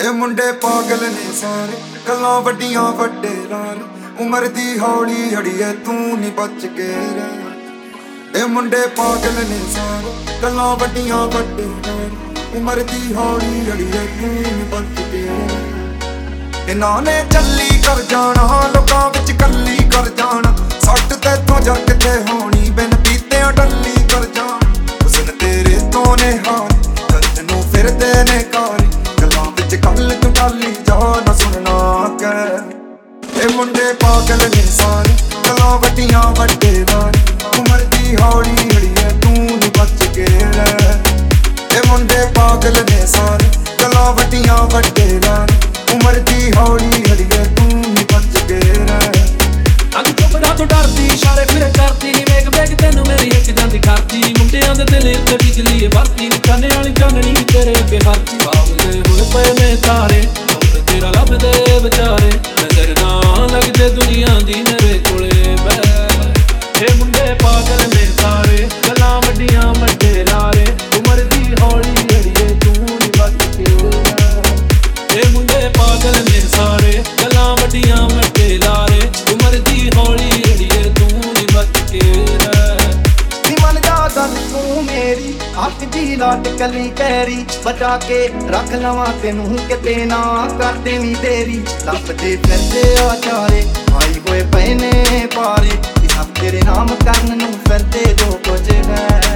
ਇਹ ਮੁੰਡੇ ਪਾਗਲ ਨੇ ਸਾਰੇ, ਗੱਲਾਂ ਵੱਡੀਆਂ ਵੱਡੇ ਲਾਲ, ਉਮਰ ਦੀ ਹੌਲੀ ਅੜੀਏ ਤੂੰ ਨੀ ਬਚ ਕੇ ਰਹਿ। ਇਹ ਮੁੰਡੇ ਪਾਗਲ ਨੇ ਸਾਰੇ, ਗੱਲਾਂ ਵੱਡੀਆਂ ਵੱਡੇ ਲਾਲ, ਉਮਰ ਦੀ ਹੌਲੀ ਅੜੀਏ ਤੂੰ ਨੀ ਬਚ ਕੇ ਰਹਿ। ਇਹਨਾਂ ਨੇ ਚੱਲੀ ਕਰ ਜਾਣਾ, ਲੋਕਾਂ ਵਿੱਚ ਕੱਲੀ ਕਰ ਜਾਣਾ, ਸੱਟ ਤੇਥੋਂ ਜਾ ਕਿੱਥੇ ਹੋਣੀ, ਬਿਨ ਪੀਤਿਆਂ ਡੱਲੀ ਕਰ ਜਾਣਾ। ਹੁਸਨ ਤੇਰੇ ਤੋਂ ਨੇ ਹਾਰ, ਜਦ ਨੂੰ ਫਿਰਦੇ ਨੇ ਕਾਰ, ਗੱਲਾਂ ਵਿੱਚ ਗੱਲ ਤੂੰ ਟਾਲੀ ਜਾ ਨਾ ਸੁਣਨਾ ਕਹਿ। ਇਹ ਮੁੰਡੇ ਪਾਗਲ ਨੇ ਸਾਰੇ, ਗੱਲਾਂ ਵੱਡੀਆਂ ਵੱਡੇ ਲਾਲ, ਉਮਰ ਦੀ ਹੌਲੀ ਅੜੀਏ ਤੂੰ ਨੀ ਬਚ ਕੇ ਰਹਿ। ਇਹ ਮੁੰਡੇ ਪਾਗਲ ਨੇ ਸਾਰੇ, ਗੱਲਾਂ ਵੱਡੀਆਂ ਵੱਡੇ ਲਾਲ, ਉਮਰ ਦੀ ਹੌਲੀ ਅੜੀਏ ਤੂੰ ਨੀ ਬਚ ਕੇ ਰਹਿ। ਅੱਗ ਚੁੱਪੜਾ ਤੋਂ ਡਰਦੀ, ਇਸ਼ਾਰੇ ਫਿਰ ਕਰਦੀ, ਵੇਖ ਵੇਖ ਤੈਨੂੰ ਮੇਰੀ ਇੱਕ ਜਾਂਦੀ ਕਰਦੀ। ਮੁੰਡਿਆਂ ਦੇ ਦਿਲ ਉੱਤੇ ਬਿਜਲੀ ਵਰਤੀ, ਨਿਕਾਨੇ ਵਾਲੀ ਚਾਨਣੀ ਤੇਰੇ ਅੱਗੇ ਹਰਦੀ। ਬਾਬਲੇ ਹੋਏ ਪਏ ਨੇ ਤਾਰੇ, ਤੇਰਾ ਲੱਭਦੇ ਵਿਚਾਰੇ, ਨਜ਼ਰ ਨਾ ਲੱਗਦੇ ਦੁਨੀਆ ਦੀ ਮੇਰੇ ਕੋਲੇ ਬਹਿ। ਇਹ ਮੁੰਡੇ ਪਾਗਲ ਨੇ ਸਾਰੇ, ਗੱਲਾਂ ਵੱਡੀਆਂ ਵੱਡੇ ਲਾਰੇ, ਉਮਰ ਦੀ ਹੌਲੀ ਅੜੀਏ ਤੂੰ ਨੀ ਬਚ ਕੇ ਰਹਿ। ਇਹ ਮੁੰਡੇ ਪਾਗਲ ਨੇ ਸਾਰੇ, ਗੱਲਾਂ ਵੱਡੀਆਂ ਵੱਡੇ ਲਾਰੇ, ਉਮਰ ਦੀ ਹੌਲੀ ਅੜੀਏ ਤੂੰ ਨੀ ਬਚ ਕੇ ਰਹਿ। ਨੀ ਮੰਨ ਜਾ ਗੱਲ ਤੂੰ ਮੇਰੀ, ਹੱਥ ਦੀ ਲਾਟ ਕਲੀ ਕਹਿਰੀ, ਬਚਾ ਕੇ ਰੱਖ ਲਵਾਂ ਤੈਨੂੰ ਕਿਤੇ ਨਾ ਕਰ ਦੇਵੀਂ ਤੇਰੀ। ਲੱਭਦੇ ਫਿਰਦੇ ਆ ਚਾਰੇ, ਆਈ ਹੋਏ ਪਏ ਨੇ ਪਾਰੇ, ਸਭ ਤੇਰੇ ਨਾਮ ਕਰਨ ਨੂੰ ਫਿਰਦੇ ਜੋ ਕੁਝ ਹੈ।